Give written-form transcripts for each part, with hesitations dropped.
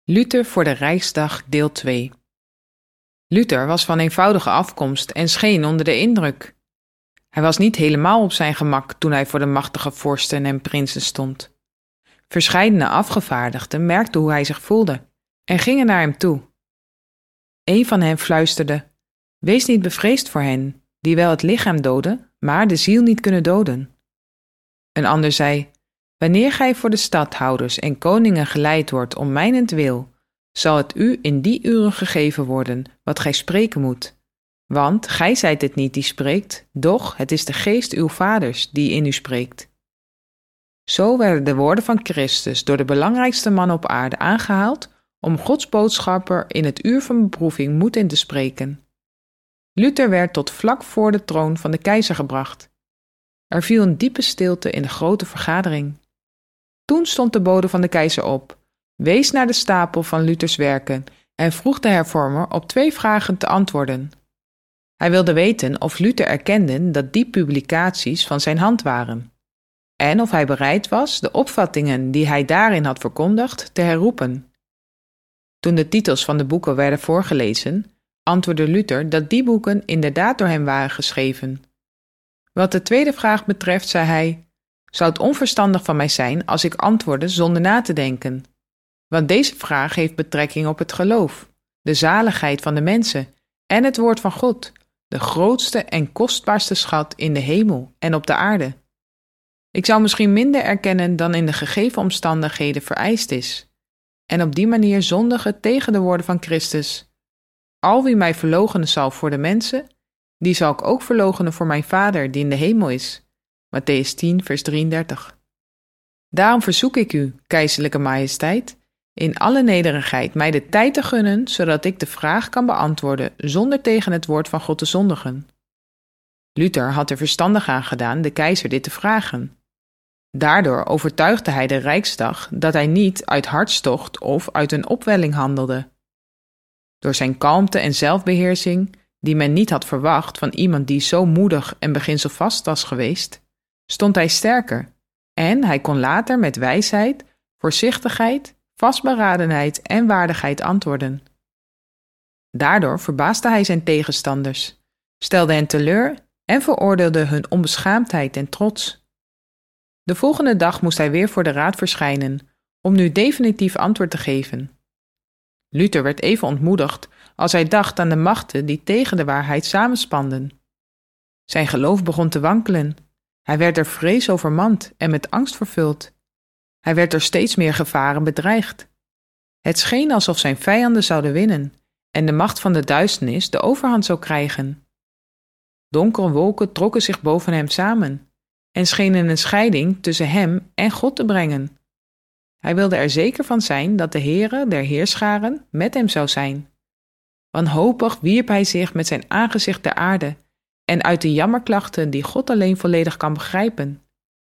Luther voor de Rijksdag deel 2. Luther was van eenvoudige afkomst en scheen onder de indruk. Hij was niet helemaal op zijn gemak toen hij voor de machtige vorsten en prinsen stond. Verscheidene afgevaardigden merkten hoe hij zich voelde en gingen naar hem toe. Een van hen fluisterde: "Wees niet bevreesd voor hen, die wel het lichaam doden, maar de ziel niet kunnen doden." Een ander zei: "Wanneer gij voor de stadhouders en koningen geleid wordt om mijnentwil, zal het u in die uren gegeven worden wat gij spreken moet. Want gij zijt het niet die spreekt, doch het is de geest uw vaders die in u spreekt." Zo werden de woorden van Christus door de belangrijkste man op aarde aangehaald om Gods boodschapper in het uur van beproeving moed in te spreken. Luther werd tot vlak voor de troon van de keizer gebracht. Er viel een diepe stilte in de grote vergadering. Toen stond de bode van de keizer op, wees naar de stapel van Luthers werken en vroeg de hervormer op 2 vragen te antwoorden. Hij wilde weten of Luther erkende dat die publicaties van zijn hand waren, en of hij bereid was de opvattingen die hij daarin had verkondigd te herroepen. Toen de titels van de boeken werden voorgelezen, antwoordde Luther dat die boeken inderdaad door hem waren geschreven. Wat de tweede vraag betreft, zei hij: "Zou het onverstandig van mij zijn als ik antwoordde zonder na te denken? Want deze vraag heeft betrekking op het geloof, de zaligheid van de mensen en het woord van God, de grootste en kostbaarste schat in de hemel en op de aarde. Ik zou misschien minder erkennen dan in de gegeven omstandigheden vereist is, en op die manier zondigen tegen de woorden van Christus. Al wie mij verloochenen zal voor de mensen, die zal ik ook verloochenen voor mijn Vader die in de hemel is." Mattheüs 10, vers 33. Daarom verzoek ik u, keizerlijke majesteit, in alle nederigheid mij de tijd te gunnen, zodat ik de vraag kan beantwoorden zonder tegen het woord van God te zondigen. Luther had er verstandig aan gedaan de keizer dit te vragen. Daardoor overtuigde hij de Rijksdag dat hij niet uit hartstocht of uit een opwelling handelde. Door zijn kalmte en zelfbeheersing, die men niet had verwacht van iemand die zo moedig en beginselvast was geweest, stond hij sterker en hij kon later met wijsheid, voorzichtigheid, vastberadenheid en waardigheid antwoorden. Daardoor verbaasde hij zijn tegenstanders, stelde hen teleur en veroordeelde hun onbeschaamdheid en trots. De volgende dag moest hij weer voor de raad verschijnen, om nu definitief antwoord te geven. Luther werd even ontmoedigd als hij dacht aan de machten die tegen de waarheid samenspanden. Zijn geloof begon te wankelen. Hij werd door vrees overmand en met angst vervuld. Hij werd door steeds meer gevaren bedreigd. Het scheen alsof zijn vijanden zouden winnen en de macht van de duisternis de overhand zou krijgen. Donkere wolken trokken zich boven hem samen en schenen een scheiding tussen hem en God te brengen. Hij wilde er zeker van zijn dat de Heere der heerscharen met hem zou zijn. Wanhopig wierp hij zich met zijn aangezicht ter aarde en uit de jammerklachten die God alleen volledig kan begrijpen.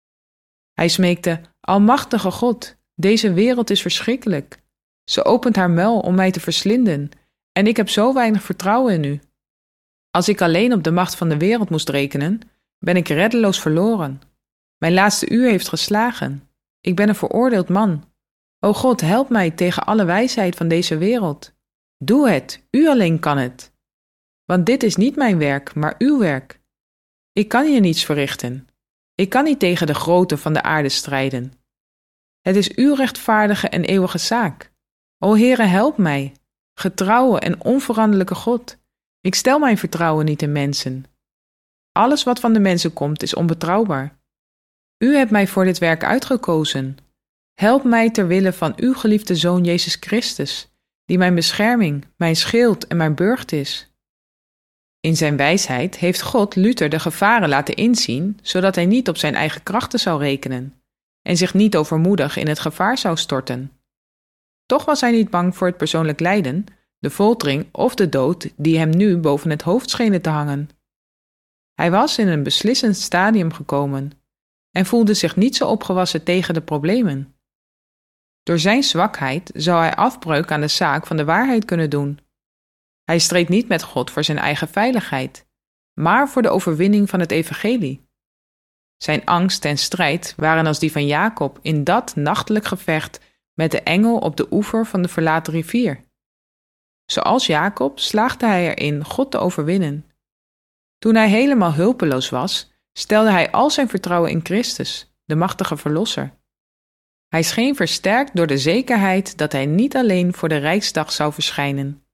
Hij smeekte: "Almachtige God, deze wereld is verschrikkelijk. Ze opent haar muil om mij te verslinden en ik heb zo weinig vertrouwen in u. Als ik alleen op de macht van de wereld moest rekenen, ben ik reddeloos verloren. Mijn laatste uur heeft geslagen. Ik ben een veroordeeld man. O God, help mij tegen alle wijsheid van deze wereld. Doe het, u alleen kan het. Want dit is niet mijn werk, maar uw werk. Ik kan hier niets verrichten. Ik kan niet tegen de groten van de aarde strijden. Het is uw rechtvaardige en eeuwige zaak. O Heere, help mij, getrouwe en onveranderlijke God. Ik stel mijn vertrouwen niet in mensen. Alles wat van de mensen komt is onbetrouwbaar. U hebt mij voor dit werk uitgekozen. Help mij ter wille van uw geliefde Zoon Jezus Christus, die mijn bescherming, mijn schild en mijn burcht is." In zijn wijsheid heeft God Luther de gevaren laten inzien, zodat hij niet op zijn eigen krachten zou rekenen en zich niet overmoedig in het gevaar zou storten. Toch was hij niet bang voor het persoonlijk lijden, de foltering of de dood die hem nu boven het hoofd schenen te hangen. Hij was in een beslissend stadium gekomen en voelde zich niet zo opgewassen tegen de problemen. Door zijn zwakheid zou hij afbreuk aan de zaak van de waarheid kunnen doen. Hij streed niet met God voor zijn eigen veiligheid, maar voor de overwinning van het evangelie. Zijn angst en strijd waren als die van Jacob in dat nachtelijk gevecht met de engel op de oever van de verlaten rivier. Zoals Jacob slaagde hij erin God te overwinnen. Toen hij helemaal hulpeloos was, stelde hij al zijn vertrouwen in Christus, de machtige verlosser. Hij scheen versterkt door de zekerheid dat hij niet alleen voor de Rijksdag zou verschijnen.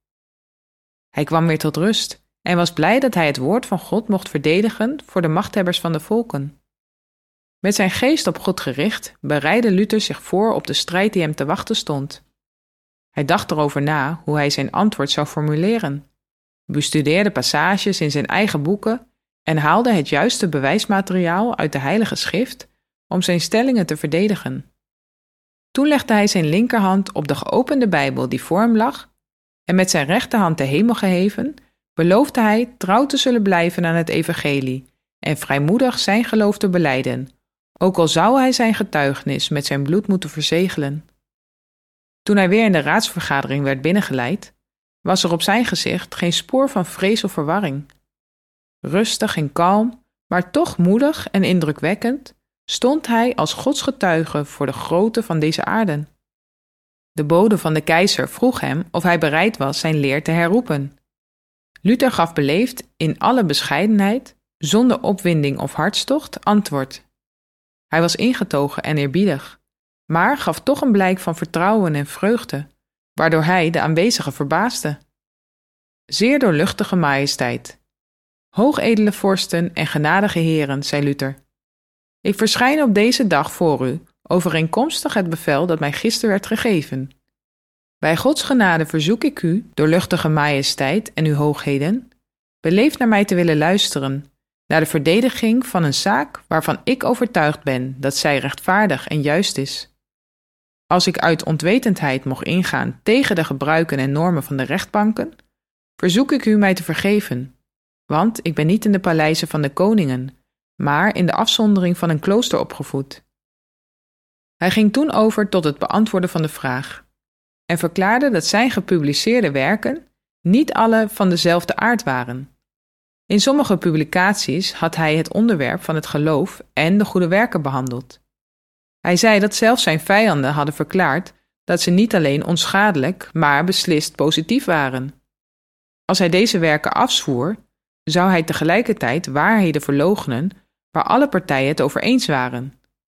Hij kwam weer tot rust en was blij dat hij het woord van God mocht verdedigen voor de machthebbers van de volken. Met zijn geest op God gericht, bereidde Luther zich voor op de strijd die hem te wachten stond. Hij dacht erover na hoe hij zijn antwoord zou formuleren, bestudeerde passages in zijn eigen boeken en haalde het juiste bewijsmateriaal uit de Heilige Schrift om zijn stellingen te verdedigen. Toen legde hij zijn linkerhand op de geopende Bijbel die voor hem lag en met zijn rechterhand de hemel geheven, beloofde hij trouw te zullen blijven aan het evangelie en vrijmoedig zijn geloof te belijden, ook al zou hij zijn getuigenis met zijn bloed moeten verzegelen. Toen hij weer in de raadsvergadering werd binnengeleid, was er op zijn gezicht geen spoor van vrees of verwarring. Rustig en kalm, maar toch moedig en indrukwekkend, stond hij als Gods getuige voor de grootte van deze aarde. De bode van de keizer vroeg hem of hij bereid was zijn leer te herroepen. Luther gaf beleefd, in alle bescheidenheid, zonder opwinding of hartstocht, antwoord. Hij was ingetogen en eerbiedig, maar gaf toch een blijk van vertrouwen en vreugde, waardoor hij de aanwezigen verbaasde. Zeer doorluchtige majesteit, hoogedele vorsten en genadige heren, zei Luther. Ik verschijn op deze dag voor u, overeenkomstig het bevel dat mij gisteren werd gegeven. Bij Gods genade verzoek ik u, doorluchtige majesteit en uw hoogheden, beleefd naar mij te willen luisteren, naar de verdediging van een zaak waarvan ik overtuigd ben dat zij rechtvaardig en juist is. Als ik uit onwetendheid mocht ingaan tegen de gebruiken en normen van de rechtbanken, verzoek ik u mij te vergeven, want ik ben niet in de paleizen van de koningen, maar in de afzondering van een klooster opgevoed. Hij ging toen over tot het beantwoorden van de vraag en verklaarde dat zijn gepubliceerde werken niet alle van dezelfde aard waren. In sommige publicaties had hij het onderwerp van het geloof en de goede werken behandeld. Hij zei dat zelfs zijn vijanden hadden verklaard dat ze niet alleen onschadelijk, maar beslist positief waren. Als hij deze werken afzwoer, zou hij tegelijkertijd waarheden verloochenen waar alle partijen het over eens waren.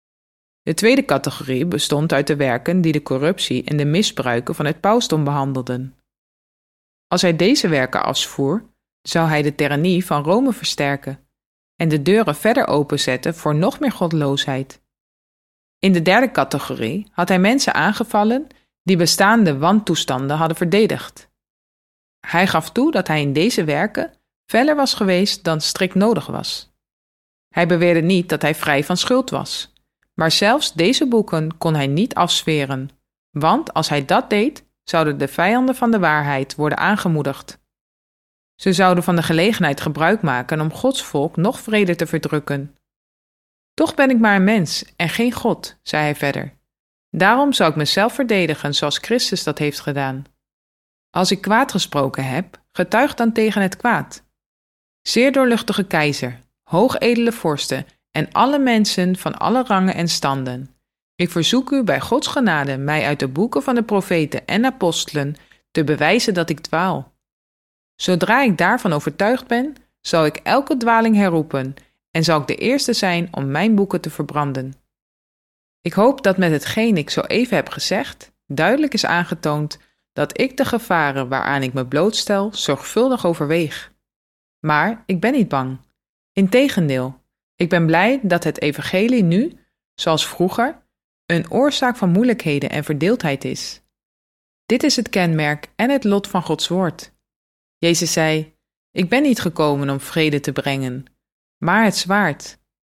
De tweede categorie bestond uit de werken die de corruptie en de misbruiken van het pausdom behandelden. Als hij deze werken afzwoer, zou hij de tirannie van Rome versterken en de deuren verder openzetten voor nog meer goddeloosheid. In de derde categorie had hij mensen aangevallen die bestaande wantoestanden hadden verdedigd. Hij gaf toe dat hij in deze werken feller was geweest dan strikt nodig was. Hij beweerde niet dat hij vrij van schuld was, maar zelfs deze boeken kon hij niet afzweren, want als hij dat deed, zouden de vijanden van de waarheid worden aangemoedigd. Ze zouden van de gelegenheid gebruik maken om Gods volk nog wreder te verdrukken. Toch ben ik maar een mens en geen God, zei hij verder. Daarom zou ik mezelf verdedigen zoals Christus dat heeft gedaan. Als ik kwaad gesproken heb, getuig dan tegen het kwaad. Zeer doorluchtige keizer, hoogedele vorsten en alle mensen van alle rangen en standen. Ik verzoek u bij Gods genade mij uit de boeken van de profeten en apostelen te bewijzen dat ik dwaal. Zodra ik daarvan overtuigd ben, zal ik elke dwaling herroepen en zal ik de eerste zijn om mijn boeken te verbranden. Ik hoop dat met hetgeen ik zo even heb gezegd, duidelijk is aangetoond dat ik de gevaren waaraan ik me blootstel zorgvuldig overweeg. Maar ik ben niet bang. Integendeel, ik ben blij dat het evangelie nu, zoals vroeger, een oorzaak van moeilijkheden en verdeeldheid is. Dit is het kenmerk en het lot van Gods woord. Jezus zei, ik ben niet gekomen om vrede te brengen, maar het zwaard.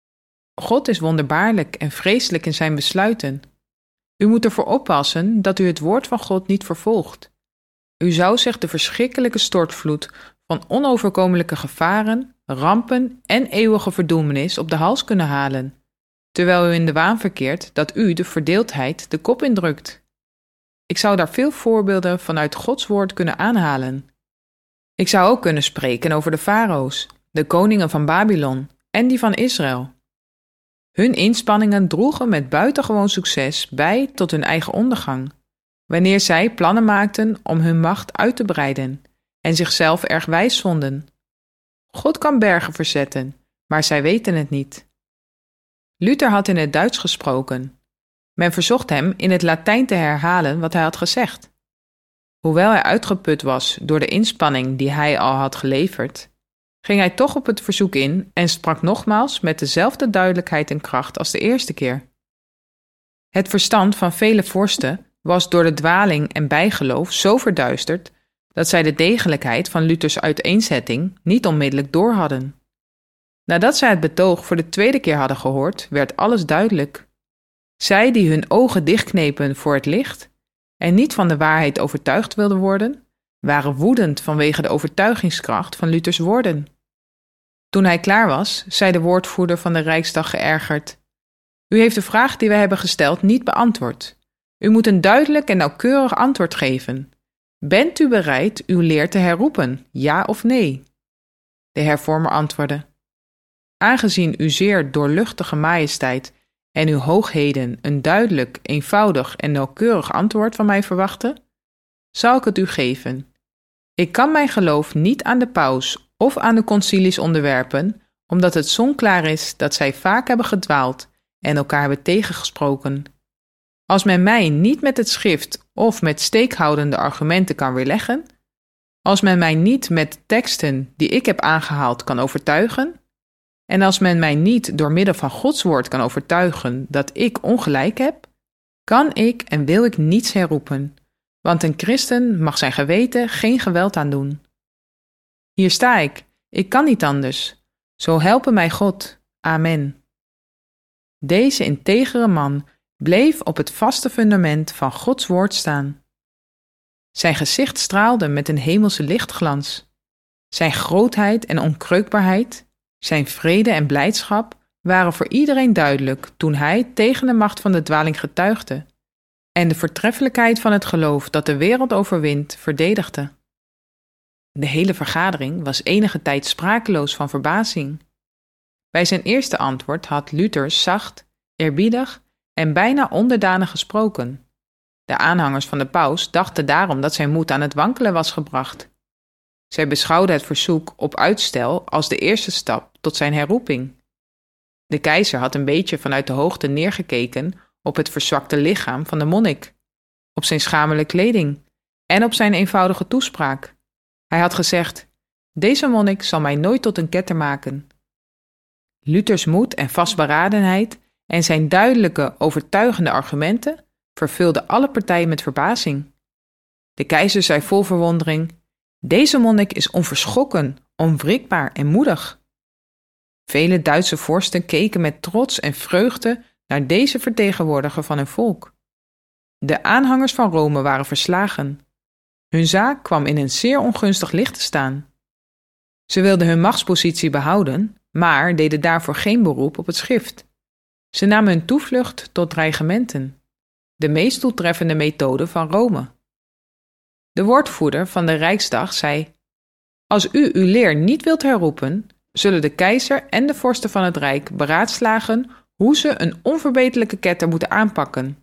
God is wonderbaarlijk en vreselijk in zijn besluiten. U moet ervoor oppassen dat u het woord van God niet vervolgt. U zou zich de verschrikkelijke stortvloed van onoverkomelijke gevaren, rampen en eeuwige verdoemenis op de hals kunnen halen, terwijl u in de waan verkeert dat u de verdeeldheid de kop indrukt. Ik zou daar veel voorbeelden vanuit Gods woord kunnen aanhalen. Ik zou ook kunnen spreken over de farao's, de koningen van Babylon en die van Israël. Hun inspanningen droegen met buitengewoon succes bij tot hun eigen ondergang, wanneer zij plannen maakten om hun macht uit te breiden en zichzelf erg wijs vonden. God kan bergen verzetten, maar zij weten het niet. Luther had in het Duits gesproken. Men verzocht hem in het Latijn te herhalen wat hij had gezegd. Hoewel hij uitgeput was door de inspanning die hij al had geleverd, ging hij toch op het verzoek in en sprak nogmaals met dezelfde duidelijkheid en kracht als de eerste keer. Het verstand van vele vorsten was door de dwaling en bijgeloof zo verduisterd dat zij de degelijkheid van Luthers uiteenzetting niet onmiddellijk doorhadden. Nadat zij het betoog voor de tweede keer hadden gehoord, werd alles duidelijk. Zij die hun ogen dichtknepen voor het licht en niet van de waarheid overtuigd wilden worden, waren woedend vanwege de overtuigingskracht van Luthers woorden. Toen hij klaar was, zei de woordvoerder van de Rijksdag geërgerd: "U heeft de vraag die wij hebben gesteld niet beantwoord. U moet een duidelijk en nauwkeurig antwoord geven. Bent u bereid uw leer te herroepen, ja of nee?" De hervormer antwoordde: "Aangezien uw zeer doorluchtige majesteit en uw hoogheden een duidelijk, eenvoudig en nauwkeurig antwoord van mij verwachten, zal ik het u geven. Ik kan mijn geloof niet aan de paus of aan de concilies onderwerpen, omdat het zonklaar is dat zij vaak hebben gedwaald en elkaar hebben tegengesproken. Als men mij niet met het schrift of met steekhoudende argumenten kan weerleggen, als men mij niet met teksten die ik heb aangehaald kan overtuigen, en als men mij niet door middel van Gods woord kan overtuigen dat ik ongelijk heb, kan ik en wil ik niets herroepen, want een christen mag zijn geweten geen geweld aandoen. Hier sta ik kan niet anders. Zo helpe mij God. Amen." Deze integere man bleef op het vaste fundament van Gods woord staan. Zijn gezicht straalde met een hemelse lichtglans. Zijn grootheid en onkreukbaarheid, zijn vrede en blijdschap waren voor iedereen duidelijk toen hij tegen de macht van de dwaling getuigde en de voortreffelijkheid van het geloof dat de wereld overwint verdedigde. De hele vergadering was enige tijd sprakeloos van verbazing. Bij zijn eerste antwoord had Luther zacht, eerbiedig en bijna onderdanig gesproken. De aanhangers van de paus dachten daarom dat zijn moed aan het wankelen was gebracht. Zij beschouwden het verzoek op uitstel als de eerste stap tot zijn herroeping. De keizer had een beetje vanuit de hoogte neergekeken op het verzwakte lichaam van de monnik, op zijn schamele kleding en op zijn eenvoudige toespraak. Hij had gezegd: "Deze monnik zal mij nooit tot een ketter maken." Luthers moed en vastberadenheid en zijn duidelijke, overtuigende argumenten vervulden alle partijen met verbazing. De keizer zei vol verwondering: "Deze monnik is onverschrokken, onwrikbaar en moedig." Vele Duitse vorsten keken met trots en vreugde naar deze vertegenwoordiger van hun volk. De aanhangers van Rome waren verslagen. Hun zaak kwam in een zeer ongunstig licht te staan. Ze wilden hun machtspositie behouden, maar deden daarvoor geen beroep op het schrift. Ze namen hun toevlucht tot dreigementen, de meest doeltreffende methode van Rome. De woordvoerder van de Rijksdag zei: "Als u uw leer niet wilt herroepen, zullen de keizer en de vorsten van het Rijk beraadslagen hoe ze een onverbeterlijke ketter moeten aanpakken."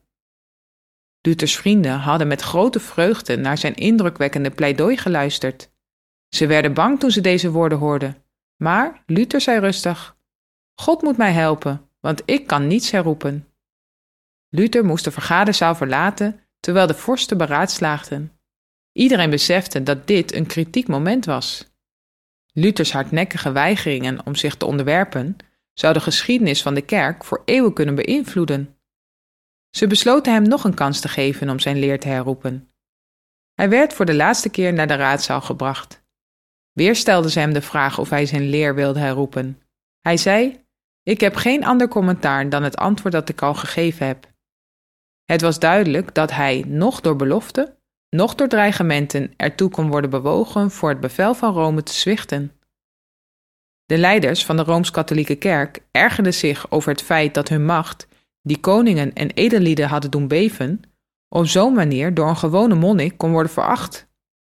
Luthers vrienden hadden met grote vreugde naar zijn indrukwekkende pleidooi geluisterd. Ze werden bang toen ze deze woorden hoorden, maar Luther zei rustig: "God moet mij helpen, want ik kan niets herroepen." Luther moest de vergaderzaal verlaten terwijl de vorsten beraadslaagden. Iedereen besefte dat dit een kritiek moment was. Luthers hardnekkige weigeringen om zich te onderwerpen zou de geschiedenis van de kerk voor eeuwen kunnen beïnvloeden. Ze besloten hem nog een kans te geven om zijn leer te herroepen. Hij werd voor de laatste keer naar de raadzaal gebracht. Weer stelden ze hem de vraag of hij zijn leer wilde herroepen. Hij zei: "Ik heb geen ander commentaar dan het antwoord dat ik al gegeven heb." Het was duidelijk dat hij noch door belofte, noch door dreigementen ertoe kon worden bewogen voor het bevel van Rome te zwichten. De leiders van de Rooms-Katholieke Kerk ergerden zich over het feit dat hun macht, die koningen en edellieden hadden doen beven, op zo'n manier door een gewone monnik kon worden veracht.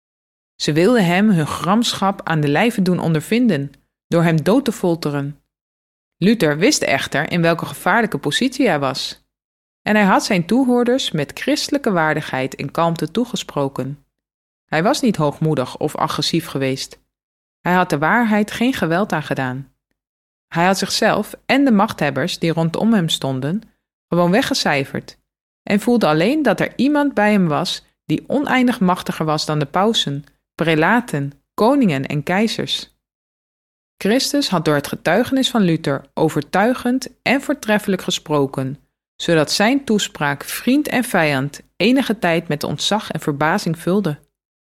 Ze wilden hem hun gramschap aan de lijve doen ondervinden, door hem dood te folteren. Luther wist echter in welke gevaarlijke positie hij was. En hij had zijn toehoorders met christelijke waardigheid en kalmte toegesproken. Hij was niet hoogmoedig of agressief geweest. Hij had de waarheid geen geweld aangedaan. Hij had zichzelf en de machthebbers die rondom hem stonden gewoon weggecijferd en voelde alleen dat er iemand bij hem was die oneindig machtiger was dan de pausen, prelaten, koningen en keizers. Christus had door het getuigenis van Luther overtuigend en voortreffelijk gesproken, zodat zijn toespraak vriend en vijand enige tijd met ontzag en verbazing vulde.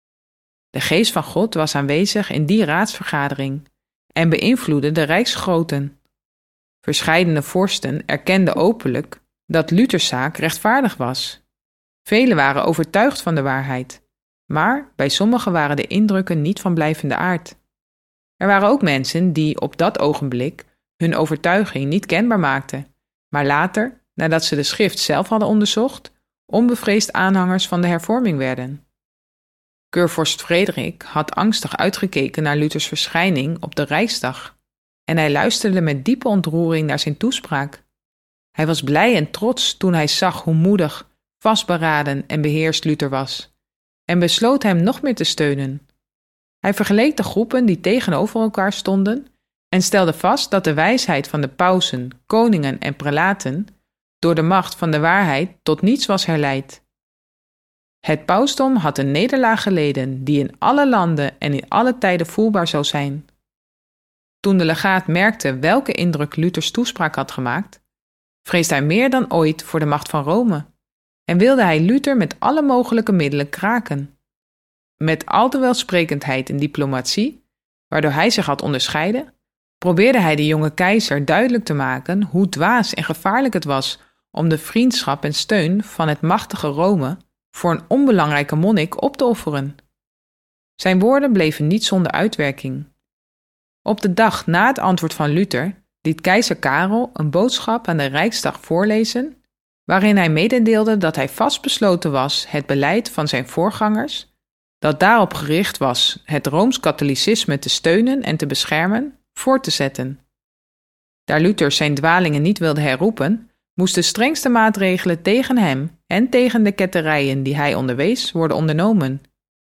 De geest van God was aanwezig in die raadsvergadering en beïnvloedde de rijksgroten. Verscheidene vorsten erkenden openlijk dat Luthers zaak rechtvaardig was. Velen waren overtuigd van de waarheid, maar bij sommigen waren de indrukken niet van blijvende aard. Er waren ook mensen die op dat ogenblik hun overtuiging niet kenbaar maakten, maar later, nadat ze de schrift zelf hadden onderzocht, onbevreesd aanhangers van de hervorming werden. Keurvorst Frederik had angstig uitgekeken naar Luthers verschijning op de Rijksdag en hij luisterde met diepe ontroering naar zijn toespraak. Hij was blij en trots toen hij zag hoe moedig, vastberaden en beheerst Luther was en besloot hem nog meer te steunen. Hij vergeleek de groepen die tegenover elkaar stonden en stelde vast dat de wijsheid van de pausen, koningen en prelaten door de macht van de waarheid tot niets was herleid. Het pausdom had een nederlaag geleden die in alle landen en in alle tijden voelbaar zou zijn. Toen de legaat merkte welke indruk Luthers toespraak had gemaakt, vreesde hij meer dan ooit voor de macht van Rome en wilde hij Luther met alle mogelijke middelen kraken. Met al de welsprekendheid en diplomatie, waardoor hij zich had onderscheiden, probeerde hij de jonge keizer duidelijk te maken hoe dwaas en gevaarlijk het was om de vriendschap en steun van het machtige Rome voor een onbelangrijke monnik op te offeren. Zijn woorden bleven niet zonder uitwerking. Op de dag na het antwoord van Luther liet keizer Karel een boodschap aan de Rijksdag voorlezen, waarin hij mededeelde dat hij vastbesloten was het beleid van zijn voorgangers, dat daarop gericht was het Rooms-katholicisme te steunen en te beschermen, voort te zetten. Daar Luther zijn dwalingen niet wilde herroepen, moesten de strengste maatregelen tegen hem en tegen de ketterijen die hij onderwees worden ondernomen.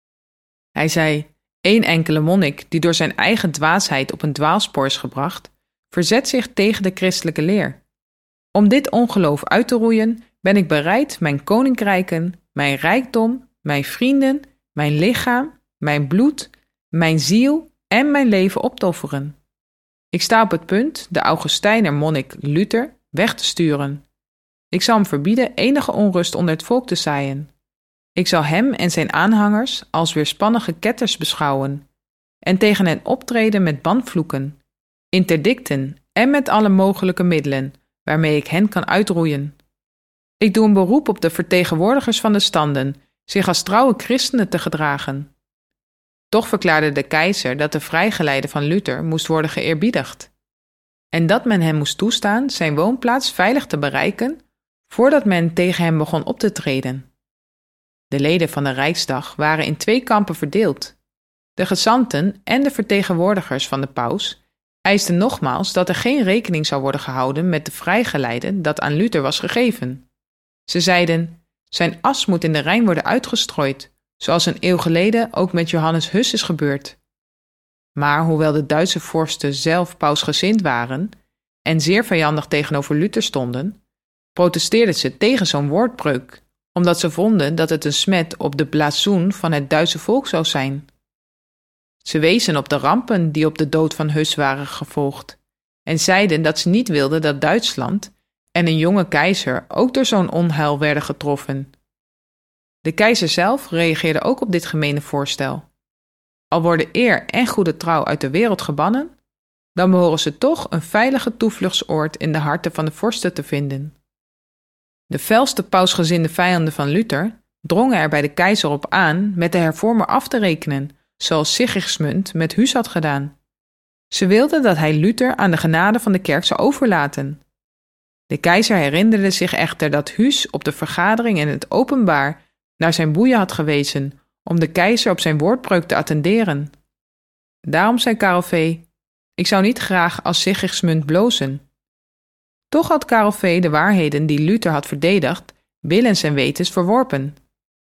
Hij zei: één enkele monnik die door zijn eigen dwaasheid op een dwaalspoor is gebracht, verzet zich tegen de christelijke leer. Om dit ongeloof uit te roeien ben ik bereid mijn koninkrijken, mijn rijkdom, mijn vrienden, mijn lichaam, mijn bloed, mijn ziel en mijn leven op te offeren. Ik sta op het punt de Augustijner monnik Luther weg te sturen. Ik zal hem verbieden enige onrust onder het volk te zaaien. Ik zal hem en zijn aanhangers als weerspannige ketters beschouwen en tegen hen optreden met banvloeken, interdicten en met alle mogelijke middelen waarmee ik hen kan uitroeien. Ik doe een beroep op de vertegenwoordigers van de standen zich als trouwe christenen te gedragen. Toch verklaarde de keizer dat de vrijgeleide van Luther moest worden geëerbiedigd en dat men hem moest toestaan zijn woonplaats veilig te bereiken voordat men tegen hem begon op te treden. De leden van de Rijksdag waren in twee kampen verdeeld. De gezanten en de vertegenwoordigers van de paus eisten nogmaals dat er geen rekening zou worden gehouden met de vrijgeleide dat aan Luther was gegeven. Ze zeiden: zijn as moet in de Rijn worden uitgestrooid, zoals een eeuw geleden ook met Johannes Hus is gebeurd. Maar hoewel de Duitse vorsten zelf pausgezind waren en zeer vijandig tegenover Luther stonden, protesteerden ze tegen zo'n woordbreuk, omdat ze vonden dat het een smet op de blazoen van het Duitse volk zou zijn. Ze wezen op de rampen die op de dood van Hus waren gevolgd en zeiden dat ze niet wilden dat Duitsland en een jonge keizer ook door zo'n onheil werden getroffen. De keizer zelf reageerde ook op dit gemene voorstel. Al worden eer en goede trouw uit de wereld gebannen, dan behoren ze toch een veilige toevluchtsoord in de harten van de vorsten te vinden. De felste pausgezinde vijanden van Luther drongen er bij de keizer op aan met de hervormer af te rekenen, zoals Sigismund met Hus had gedaan. Ze wilden dat hij Luther aan de genade van de kerk zou overlaten. De keizer herinnerde zich echter dat Hus op de vergadering in het openbaar naar zijn boeien had gewezen om de keizer op zijn woordbreuk te attenderen. Daarom zei Karel V: ik zou niet graag als Sigismund blozen, Toch had Karel V. de waarheden die Luther had verdedigd, willens en wetens verworpen.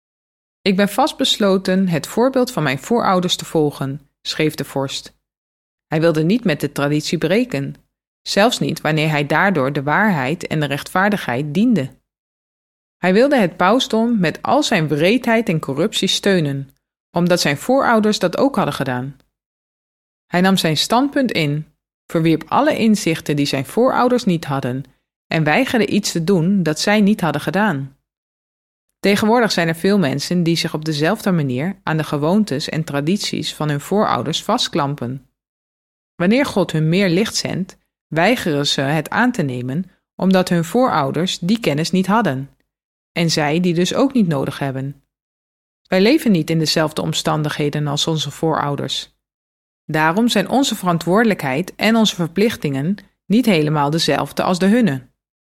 Ik ben vastbesloten het voorbeeld van mijn voorouders te volgen, schreef de vorst. Hij wilde niet met de traditie breken, zelfs niet wanneer hij daardoor de waarheid en de rechtvaardigheid diende. Hij wilde het pausdom met al zijn wreedheid en corruptie steunen, omdat zijn voorouders dat ook hadden gedaan. Hij nam zijn standpunt in, verwierp alle inzichten die zijn voorouders niet hadden en weigerde iets te doen dat zij niet hadden gedaan. Tegenwoordig zijn er veel mensen die zich op dezelfde manier aan de gewoontes en tradities van hun voorouders vastklampen. Wanneer God hun meer licht zendt, weigeren ze het aan te nemen omdat hun voorouders die kennis niet hadden en zij die dus ook niet nodig hebben. Wij leven niet in dezelfde omstandigheden als onze voorouders. Daarom zijn onze verantwoordelijkheid en onze verplichtingen niet helemaal dezelfde als de hunne.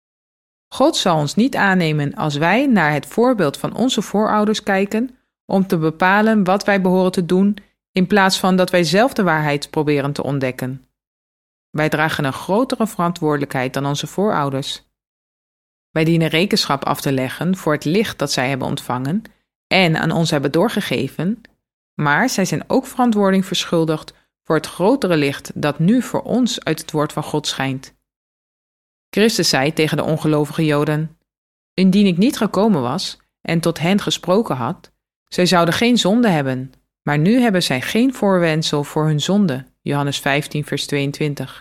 God zal ons niet aannemen als wij naar het voorbeeld van onze voorouders kijken om te bepalen wat wij behoren te doen in plaats van dat wij zelf de waarheid proberen te ontdekken. Wij dragen een grotere verantwoordelijkheid dan onze voorouders. Wij dienen rekenschap af te leggen voor het licht dat zij hebben ontvangen en aan ons hebben doorgegeven, maar zij zijn ook verantwoording verschuldigd voor het grotere licht dat nu voor ons uit het woord van God schijnt. Christus zei tegen de ongelovige Joden: Indien ik niet gekomen was en tot hen gesproken had, zij zouden geen zonde hebben, maar nu hebben zij geen voorwendsel voor hun zonde. Johannes 15, vers 22.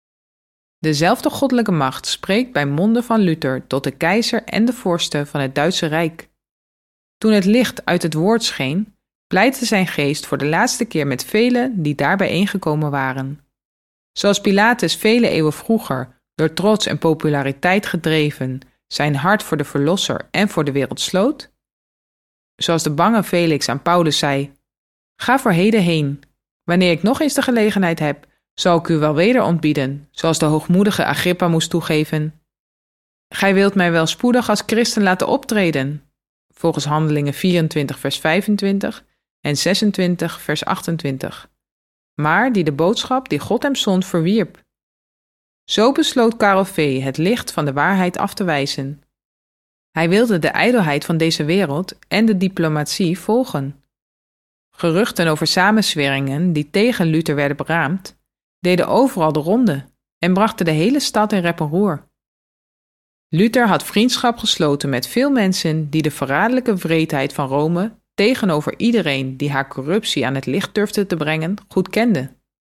Dezelfde goddelijke macht spreekt bij monden van Luther tot de keizer en de vorsten van het Duitse Rijk. Toen het licht uit het woord scheen, pleitte zijn geest voor de laatste keer met velen die daar bijeengekomen waren. Zoals Pilatus vele eeuwen vroeger, door trots en populariteit gedreven, zijn hart voor de Verlosser en voor de wereld sloot. Zoals de bange Felix aan Paulus zei: Ga voor heden heen. Wanneer ik nog eens de gelegenheid heb, zal ik u wel weder ontbieden, zoals de hoogmoedige Agrippa moest toegeven. Gij wilt mij wel spoedig als christen laten optreden, volgens Handelingen 24 vers 25 en 26 vers 28, maar die de boodschap die God hem zond verwierp. Zo besloot Karel V. het licht van de waarheid af te wijzen. Hij wilde de ijdelheid van deze wereld en de diplomatie volgen. Geruchten over samenzweringen die tegen Luther werden beraamd, deden overal de ronde en brachten de hele stad in rep en roer. Luther had vriendschap gesloten met veel mensen die de verraderlijke wreedheid van Rome tegenover iedereen die haar corruptie aan het licht durfde te brengen, goed kende.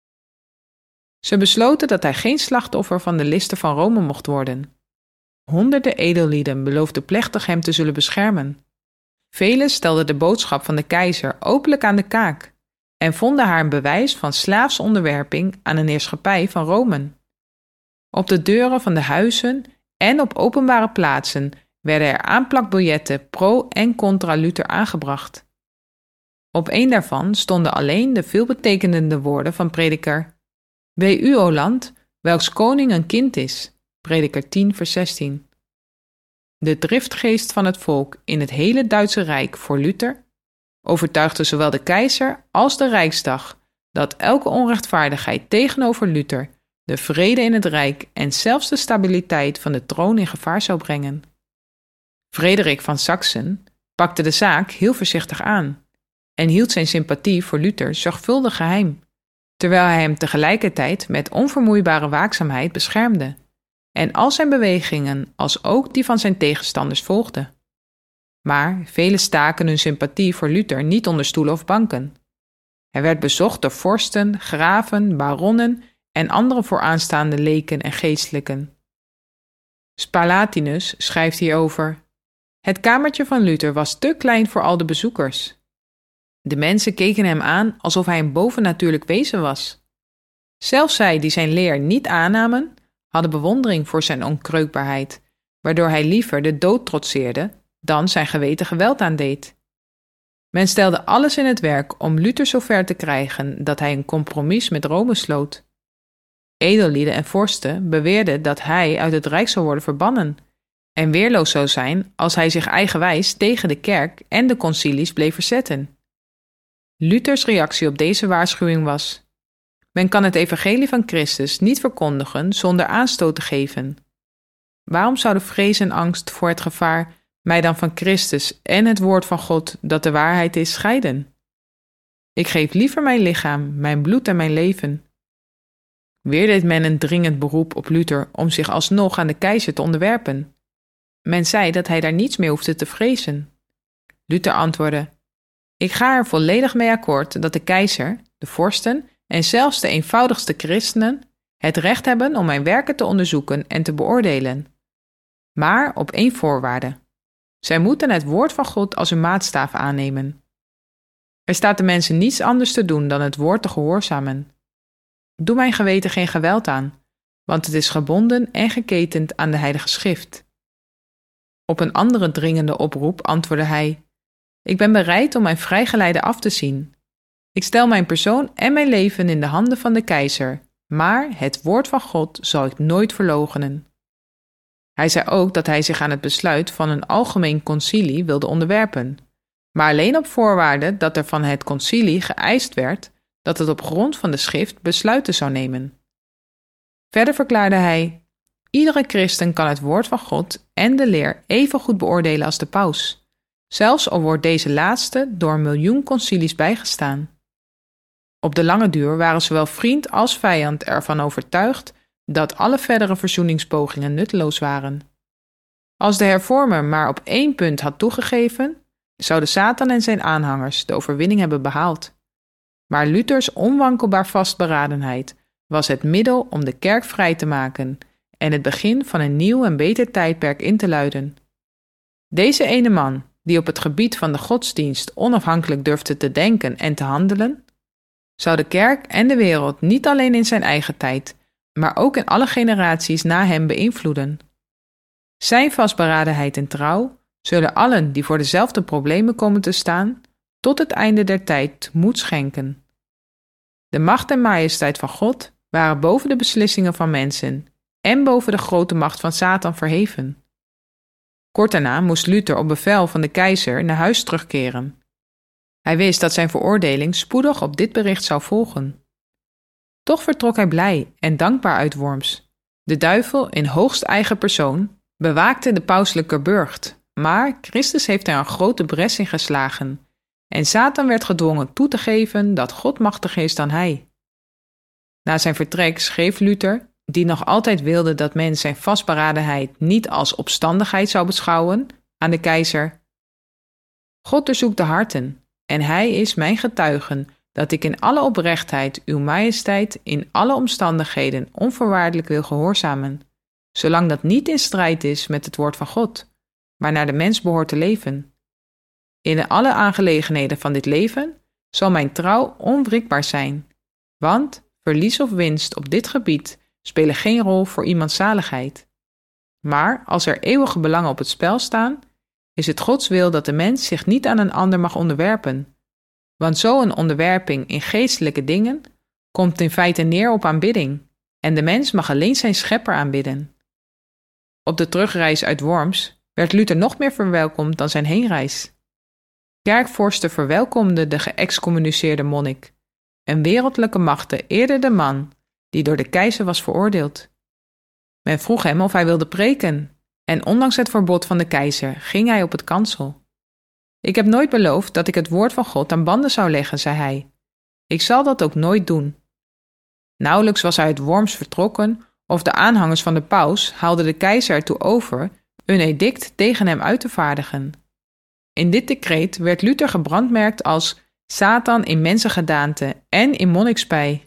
Ze besloten dat hij geen slachtoffer van de listen van Rome mocht worden. Honderden edellieden beloofden plechtig hem te zullen beschermen. Velen stelden de boodschap van de keizer openlijk aan de kaak en vonden haar een bewijs van slaafse onderwerping aan een heerschappij van Rome. Op de deuren van de huizen en op openbare plaatsen werden er aanplakbiljetten pro- en contra Luther aangebracht. Op een daarvan stonden alleen de veelbetekenende woorden van prediker: Wee u, o land, welks koning een kind is. Prediker 10, vers 16. De driftgeest van het volk in het hele Duitse Rijk voor Luther overtuigde zowel de keizer als de Rijksdag dat elke onrechtvaardigheid tegenover Luther de vrede in het Rijk en zelfs de stabiliteit van de troon in gevaar zou brengen. Frederik van Saksen pakte de zaak heel voorzichtig aan en hield zijn sympathie voor Luther zorgvuldig geheim, terwijl hij hem tegelijkertijd met onvermoeibare waakzaamheid beschermde en al zijn bewegingen als ook die van zijn tegenstanders volgde. Maar velen staken hun sympathie voor Luther niet onder stoelen of banken. Hij werd bezocht door vorsten, graven, baronnen en andere vooraanstaande leken en geestelijken. Spalatinus schrijft hierover: Het kamertje van Luther was te klein voor al de bezoekers. De mensen keken hem aan alsof hij een bovennatuurlijk wezen was. Zelfs zij die zijn leer niet aannamen, hadden bewondering voor zijn onkreukbaarheid, waardoor hij liever de dood trotseerde dan zijn geweten geweld aandeed. Men stelde alles in het werk om Luther zover te krijgen dat hij een compromis met Rome sloot. Edellieden en vorsten beweerden dat hij uit het Rijk zou worden verbannen en weerloos zou zijn als hij zich eigenwijs tegen de kerk en de concilies bleef verzetten. Luthers reactie op deze waarschuwing was: men kan het evangelie van Christus niet verkondigen zonder aanstoot te geven. waarom zouden vrees en angst voor het gevaar mij dan van Christus en het woord van God, dat de waarheid is, scheiden? Ik geef liever mijn lichaam, mijn bloed en mijn leven. Weer deed men een dringend beroep op Luther om zich alsnog aan de keizer te onderwerpen. Men zei dat hij daar niets meer hoefde te vrezen. Luther antwoordde: ik ga er volledig mee akkoord dat de keizer, de vorsten en zelfs de eenvoudigste christenen het recht hebben om mijn werken te onderzoeken en te beoordelen. Maar op één voorwaarde. Zij moeten het woord van God als hun maatstaf aannemen. Er staat de mensen niets anders te doen dan het woord te gehoorzamen. Doe mijn geweten geen geweld aan, want het is gebonden en geketend aan de Heilige Schrift. Op een andere dringende oproep antwoordde hij: ik ben bereid om mijn vrijgeleide af te zien. Ik stel mijn persoon en mijn leven in de handen van de keizer, maar het woord van God zal ik nooit verloochenen. Hij zei ook dat hij zich aan het besluit van een algemeen concilie wilde onderwerpen, maar alleen op voorwaarde dat er van het concilie geëist werd dat het op grond van de schrift besluiten zou nemen. Verder verklaarde hij: iedere christen kan het woord van God en de leer even goed beoordelen als de paus, zelfs al wordt deze laatste door 1 miljoen concilies bijgestaan. Op de lange duur waren zowel vriend als vijand ervan overtuigd dat alle verdere verzoeningspogingen nutteloos waren. Als de hervormer maar op één punt had toegegeven, zouden Satan en zijn aanhangers de overwinning hebben behaald. Maar Luthers onwankelbaar vastberadenheid was het middel om de kerk vrij te maken en het begin van een nieuw en beter tijdperk in te luiden. Deze ene man, die op het gebied van de godsdienst onafhankelijk durfde te denken en te handelen, zou de kerk en de wereld niet alleen in zijn eigen tijd, maar ook in alle generaties na hem beïnvloeden. Zijn vastberadenheid en trouw zullen allen die voor dezelfde problemen komen te staan, tot het einde der tijd moed schenken. De macht en majesteit van God waren boven de beslissingen van mensen en boven de grote macht van Satan verheven. Kort daarna moest Luther op bevel van de keizer naar huis terugkeren. Hij wist dat zijn veroordeling spoedig op dit bericht zou volgen. Toch vertrok hij blij en dankbaar uit Worms. De duivel in hoogst eigen persoon bewaakte de pauselijke burcht, maar Christus heeft er een grote bres in geslagen en Satan werd gedwongen toe te geven dat God machtiger is dan hij. Na zijn vertrek schreef Luther, die nog altijd wilde dat men zijn vastberadenheid niet als opstandigheid zou beschouwen, aan de keizer: God doorzoekt de harten, en hij is mijn getuige dat ik in alle oprechtheid uw majesteit in alle omstandigheden onvoorwaardelijk wil gehoorzamen, zolang dat niet in strijd is met het woord van God, maar naar de mens behoort te leven. In alle aangelegenheden van dit leven zal mijn trouw onwrikbaar zijn, want verlies of winst op dit gebied spelen geen rol voor iemands zaligheid. Maar als er eeuwige belangen op het spel staan, is het Gods wil dat de mens zich niet aan een ander mag onderwerpen, want zo'n onderwerping in geestelijke dingen komt in feite neer op aanbidding, en de mens mag alleen zijn schepper aanbidden. Op de terugreis uit Worms werd Luther nog meer verwelkomd dan zijn heenreis. Kerkvorsten verwelkomden de geëxcommuniceerde monnik, en wereldlijke machten eerden de man die door de keizer was veroordeeld. Men vroeg hem of hij wilde preken, en ondanks het verbod van de keizer ging hij op het kansel. Ik heb nooit beloofd dat ik het woord van God aan banden zou leggen, zei hij. Ik zal dat ook nooit doen. Nauwelijks was hij uit Worms vertrokken, of de aanhangers van de paus haalden de keizer ertoe over een edict tegen hem uit te vaardigen. In dit decreet werd Luther gebrandmerkt als Satan in mensengedaante en in monnikspij.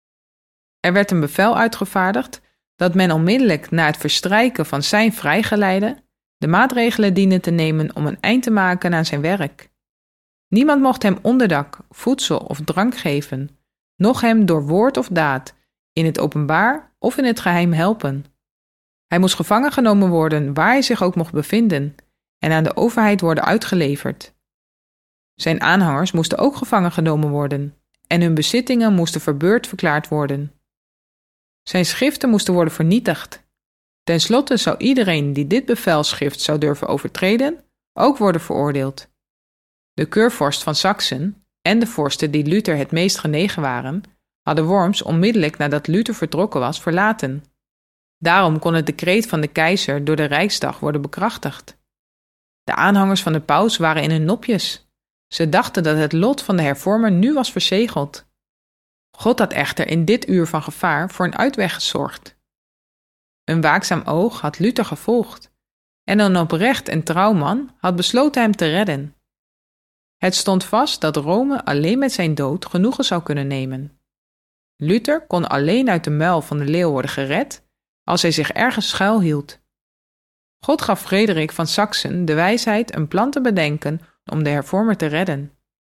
Er werd een bevel uitgevaardigd dat men onmiddellijk na het verstrijken van zijn vrijgeleide de maatregelen diende te nemen om een eind te maken aan zijn werk. Niemand mocht hem onderdak, voedsel of drank geven, noch hem door woord of daad, in het openbaar of in het geheim helpen. Hij moest gevangen genomen worden waar hij zich ook mocht bevinden en aan de overheid worden uitgeleverd. Zijn aanhangers moesten ook gevangen genomen worden en hun bezittingen moesten verbeurd verklaard worden. Zijn schriften moesten worden vernietigd. Ten slotte zou iedereen die dit bevelschrift zou durven overtreden, ook worden veroordeeld. De keurvorst van Saksen en de vorsten die Luther het meest genegen waren, hadden Worms onmiddellijk nadat Luther vertrokken was verlaten. Daarom kon het decreet van de keizer door de Rijksdag worden bekrachtigd. De aanhangers van de paus waren in hun nopjes. Ze dachten dat het lot van de hervormer nu was verzegeld. God had echter in dit uur van gevaar voor een uitweg gezorgd. Een waakzaam oog had Luther gevolgd en een oprecht en trouw man had besloten hem te redden. Het stond vast dat Rome alleen met zijn dood genoegen zou kunnen nemen. Luther kon alleen uit de muil van de leeuw worden gered als hij zich ergens schuilhield. God gaf Frederik van Saksen de wijsheid een plan te bedenken om de hervormer te redden.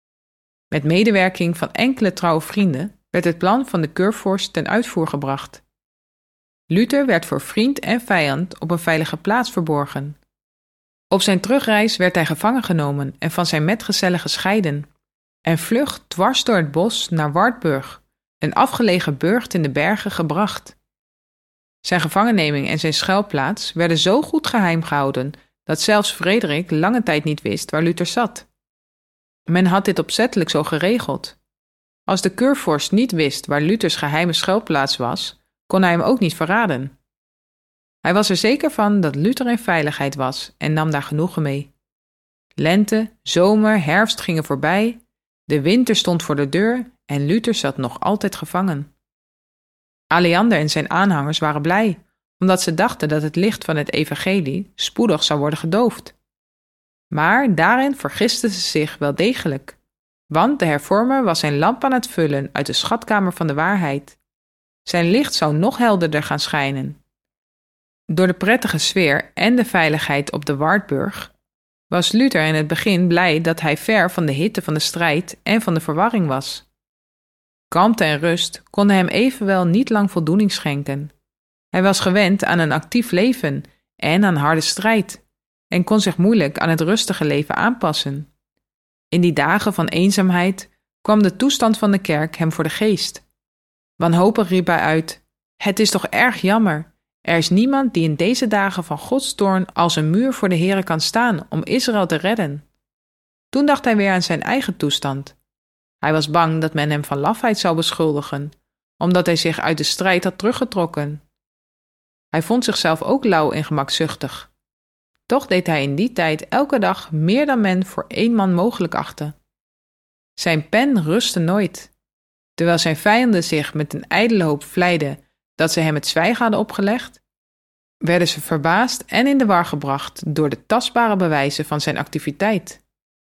Met medewerking van enkele trouwe vrienden werd het plan van de keurvorst ten uitvoer gebracht. Luther werd voor vriend en vijand op een veilige plaats verborgen. Op zijn terugreis werd hij gevangen genomen en van zijn metgezellen gescheiden en vlug dwars door het bos naar Wartburg, een afgelegen burcht in de bergen, gebracht. Zijn gevangenneming en zijn schuilplaats werden zo goed geheim gehouden dat zelfs Frederik lange tijd niet wist waar Luther zat. Men had dit opzettelijk zo geregeld. Als de keurvorst niet wist waar Luthers geheime schuilplaats was, kon hij hem ook niet verraden. Hij was er zeker van dat Luther in veiligheid was en nam daar genoegen mee. Lente, zomer, herfst gingen voorbij, de winter stond voor de deur en Luther zat nog altijd gevangen. Aleander en zijn aanhangers waren blij, omdat ze dachten dat het licht van het evangelie spoedig zou worden gedoofd. Maar daarin vergisten ze zich wel degelijk, want de hervormer was zijn lamp aan het vullen uit de schatkamer van de waarheid. Zijn licht zou nog helderder gaan schijnen. Door de prettige sfeer en de veiligheid op de Wartburg was Luther in het begin blij dat hij ver van de hitte van de strijd en van de verwarring was. Kalmte en rust konden hem evenwel niet lang voldoening schenken. Hij was gewend aan een actief leven en aan harde strijd en kon zich moeilijk aan het rustige leven aanpassen. In die dagen van eenzaamheid kwam de toestand van de kerk hem voor de geest. Wanhopig riep hij uit: "Het is toch erg jammer. Er is niemand die in deze dagen van Gods toorn als een muur voor de Here kan staan om Israël te redden." Toen dacht hij weer aan zijn eigen toestand. Hij was bang dat men hem van lafheid zou beschuldigen, omdat hij zich uit de strijd had teruggetrokken. Hij vond zichzelf ook lauw en gemakzuchtig. Toch deed hij in die tijd elke dag meer dan men voor één man mogelijk achtte. Zijn pen rustte nooit. Terwijl zijn vijanden zich met een ijdele hoop vleiden dat ze hem het zwijgen hadden opgelegd, werden ze verbaasd en in de war gebracht door de tastbare bewijzen van zijn activiteit.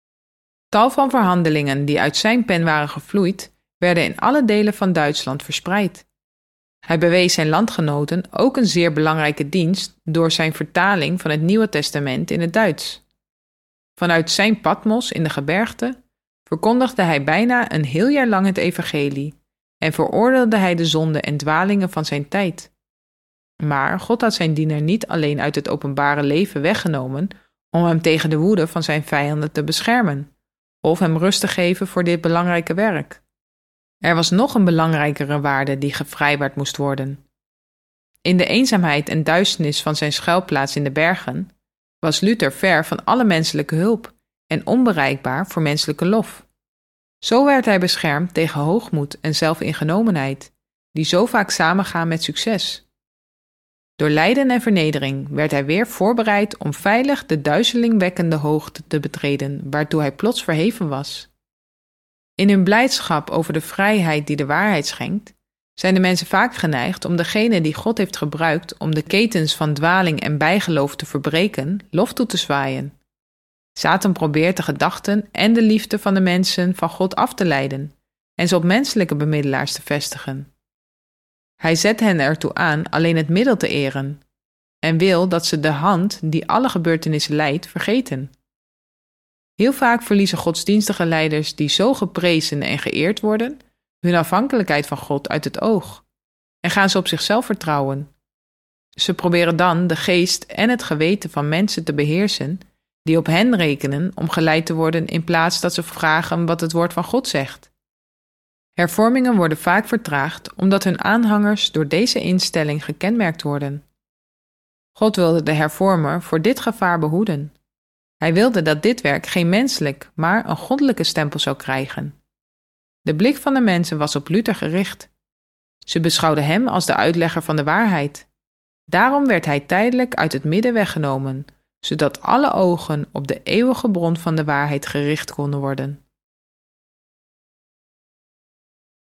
Tal van verhandelingen die uit zijn pen waren gevloeid, werden in alle delen van Duitsland verspreid. Hij bewees zijn landgenoten ook een zeer belangrijke dienst door zijn vertaling van het Nieuwe Testament in het Duits. Vanuit zijn Patmos in de gebergte verkondigde hij bijna een heel jaar lang het evangelie en veroordeelde hij de zonden en dwalingen van zijn tijd. Maar God had zijn dienaar niet alleen uit het openbare leven weggenomen om hem tegen de woede van zijn vijanden te beschermen, of hem rust te geven voor dit belangrijke werk. Er was nog een belangrijkere waarde die gevrijwaard moest worden. In de eenzaamheid en duisternis van zijn schuilplaats in de bergen was Luther ver van alle menselijke hulp en onbereikbaar voor menselijke lof. Zo werd hij beschermd tegen hoogmoed en zelfingenomenheid, die zo vaak samengaan met succes. Door lijden en vernedering werd hij weer voorbereid om veilig de duizelingwekkende hoogte te betreden waartoe hij plots verheven was. In hun blijdschap over de vrijheid die de waarheid schenkt, zijn de mensen vaak geneigd om degene die God heeft gebruikt om de ketens van dwaling en bijgeloof te verbreken, lof toe te zwaaien. Satan probeert de gedachten en de liefde van de mensen van God af te leiden en ze op menselijke bemiddelaars te vestigen. Hij zet hen ertoe aan alleen het middel te eren en wil dat ze de hand die alle gebeurtenissen leidt vergeten. Heel vaak verliezen godsdienstige leiders die zo geprezen en geëerd worden hun afhankelijkheid van God uit het oog en gaan ze op zichzelf vertrouwen. Ze proberen dan de geest en het geweten van mensen te beheersen die op hen rekenen om geleid te worden in plaats dat ze vragen wat het woord van God zegt. Hervormingen worden vaak vertraagd omdat hun aanhangers door deze instelling gekenmerkt worden. God wilde de hervormer voor dit gevaar behoeden. Hij wilde dat dit werk geen menselijk, maar een goddelijke stempel zou krijgen. De blik van de mensen was op Luther gericht. Ze beschouwden hem als de uitlegger van de waarheid. Daarom werd hij tijdelijk uit het midden weggenomen, zodat alle ogen op de eeuwige bron van de waarheid gericht konden worden.